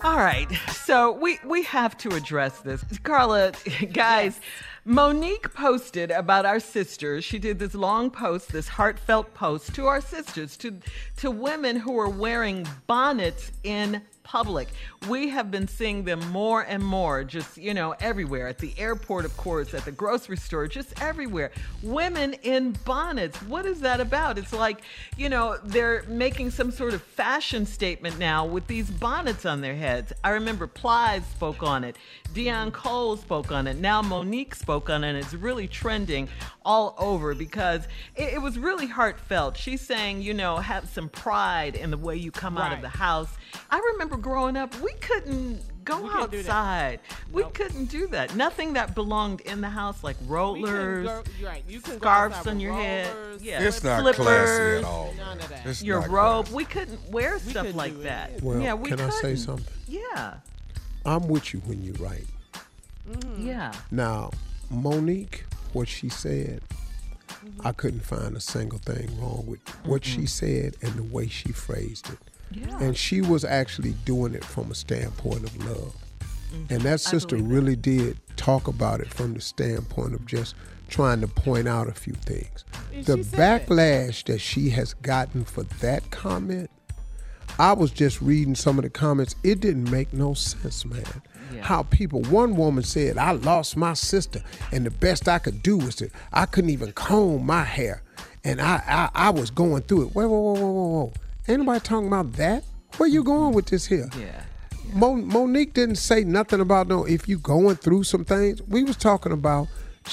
All right, so we have to address this. Carla, guys, Monique posted about our sisters. She did this long post, this heartfelt post to our sisters, to women who are wearing bonnets in public. We have been seeing them more and more, just, everywhere. At the airport, of course, at the grocery store, just everywhere. Women in bonnets. What is that about? It's like, they're making some sort of fashion statement now with these bonnets on their heads. I remember Plies spoke on it. Dion Cole spoke on it. Now Monique spoke on it. And it's really trending all over because it was really heartfelt. She's saying, have some pride in the way you come out of the house. I remember growing up, we couldn't go outside. We couldn't do that. Nothing that belonged in the house, like rollers, scarves on your head. Yeah, it's not slippers, classy at all. None of that. It's your not robe. classy. We couldn't wear stuff like that. Well, yeah, we can couldn't. I say something? Yeah. I'm with you when you write. Yeah. Now, Monique, what she said, I couldn't find a single thing wrong with what she said and the way she phrased it. Yeah. And she was actually doing it from a standpoint of love. And that sister really did talk about it from the standpoint of just trying to point out a few things. The backlash that she has gotten for that comment, I was just reading some of the comments. It didn't make no sense, man. Yeah. How one woman said, I lost my sister, and the best I could do was I couldn't even comb my hair, and I was going through it. Whoa. Ain't nobody talking about that? Where you going with this here? Yeah. Monique didn't say nothing about, if you going through some things. She was talking about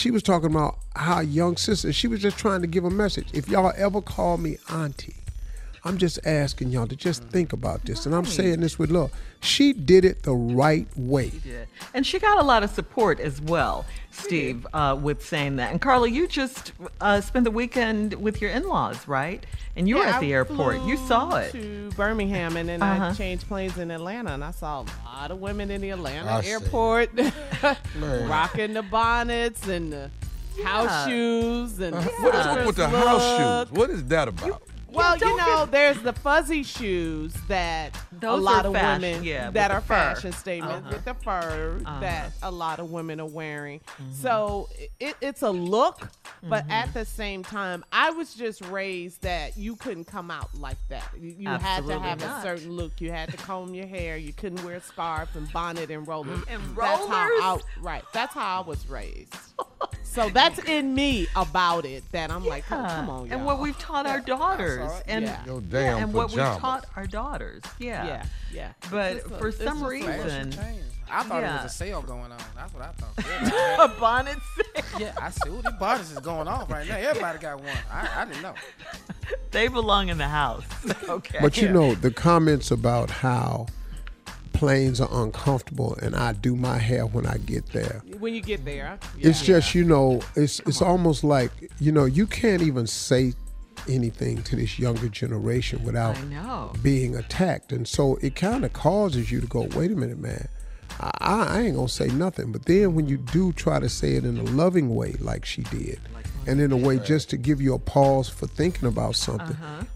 how young sister, she was just trying to give a message. If y'all ever call me auntie, I'm just asking y'all to just think about this. And I'm saying this with love. She did it the right way. She did. And she got a lot of support as well, Steve, with saying that. And Carla, you just spent the weekend with your in-laws, right? And you were at the airport. You saw it. To Birmingham, and then I changed planes in Atlanta, and I saw a lot of women in the Atlanta airport rocking the bonnets and the house shoes. And What is up with the house shoes? What is that about? Well, there's the fuzzy shoes that Those a lot are of fashion, women that are fur. fashion statements with the fur that a lot of women are wearing. So it's a look, but at the same time, I was just raised that you couldn't come out like that. You had to have a certain look. You had to comb your hair. You couldn't wear a scarf and bonnet and rollers. And rollers? That's how I was raised. So that's in me about it that I'm like, oh, come on, y'all. And what we've taught our daughters. And Your damn and what we've pajamas. taught our daughters. Yeah. But It's for just some a reason, I thought it was a sale going on. That's what I thought. a bonnet sale. Yeah, I see. These bonnets is going off right now. Everybody got one. I didn't know. They belong in the house. Okay. But the comments about how planes are uncomfortable and I do my hair when I get there. When you get there. It's just, it's almost like, you can't even say anything to this younger generation without being attacked. And so it kind of causes you to go, wait a minute, man. I ain't going to say nothing. But then when you do try to say it in a loving way like she did, and in a way just to give you a pause for thinking about something,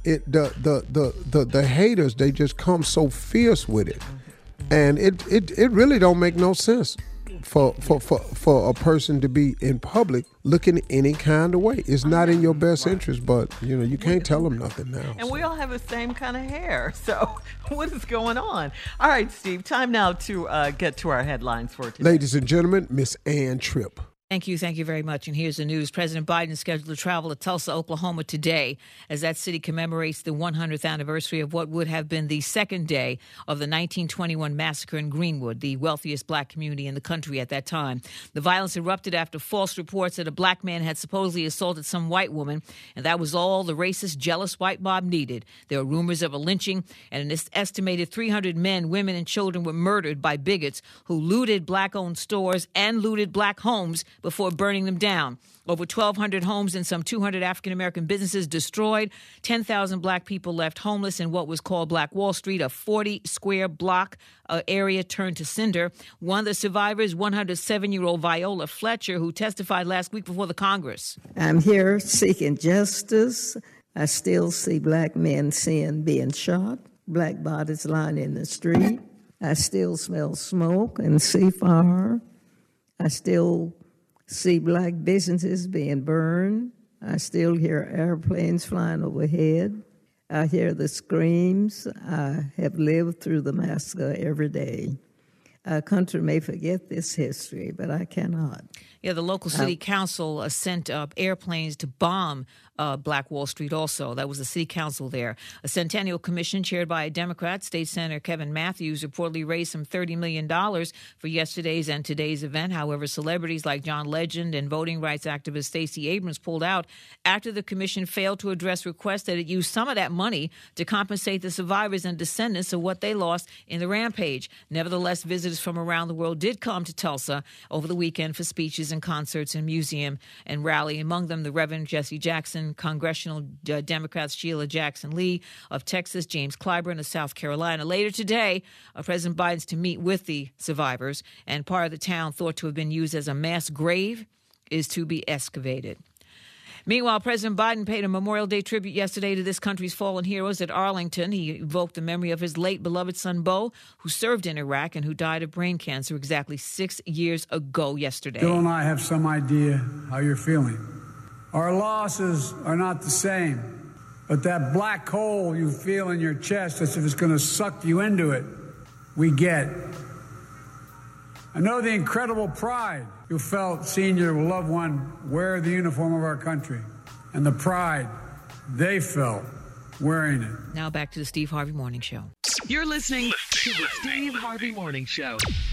the haters, they just come so fierce with it. And it really don't make no sense for a person to be in public looking any kind of way. It's not in your best interest, but you can't tell them nothing now. And we all have the same kind of hair. So what is going on? All right, Steve, time now to get to our headlines for today. Ladies and gentlemen, Miss Ann Tripp. Thank you very much. And here's the news. President Biden is scheduled to travel to Tulsa, Oklahoma today as that city commemorates the 100th anniversary of what would have been the second day of the 1921 massacre in Greenwood, the wealthiest black community in the country at that time. The violence erupted after false reports that a black man had supposedly assaulted some white woman, and that was all the racist, jealous white mob needed. There were rumors of a lynching, and an estimated 300 men, women, and children were murdered by bigots who looted black-owned stores and looted black homes before burning them down. Over 1,200 homes and some 200 African-American businesses destroyed. 10,000 black people left homeless in what was called Black Wall Street, a 40-square block area turned to cinder. One of the survivors, 107-year-old Viola Fletcher, who testified last week before the Congress. I'm here seeking justice. I still see black men being shot, black bodies lying in the street. I still smell smoke and see fire. I still see black businesses being burned. I still hear airplanes flying overhead. I hear the screams. I have lived through the massacre every day. Our country may forget this history, but I cannot. Yeah, the local city council sent airplanes to bomb Black Wall Street also. That was the city council there. A Centennial Commission chaired by a Democrat, State Senator Kevin Matthews, reportedly raised some $30 million for yesterday's and today's event. However, celebrities like John Legend and voting rights activist Stacey Abrams pulled out after the commission failed to address requests that it use some of that money to compensate the survivors and descendants of what they lost in the rampage. Nevertheless, visitors from around the world did come to Tulsa over the weekend for speeches and concerts and museum and rally. Among them, the Reverend Jesse Jackson, Congressional Democrats Sheila Jackson Lee of Texas, James Clyburn of South Carolina. Later today, President Biden's to meet with the survivors, and part of the town thought to have been used as a mass grave is to be excavated. Meanwhile, President Biden paid a Memorial Day tribute yesterday to this country's fallen heroes at Arlington. He evoked the memory of his late beloved son, Bo, who served in Iraq and who died of brain cancer exactly 6 years ago yesterday. Bill and I have some idea how you're feeling. Our losses are not the same, but that black hole you feel in your chest as if it's going to suck you into it, we get. I know the incredible pride you felt seeing your loved one wear the uniform of our country and the pride they felt wearing it. Now back to the Steve Harvey Morning Show. You're listening to the Steve Harvey Morning Show.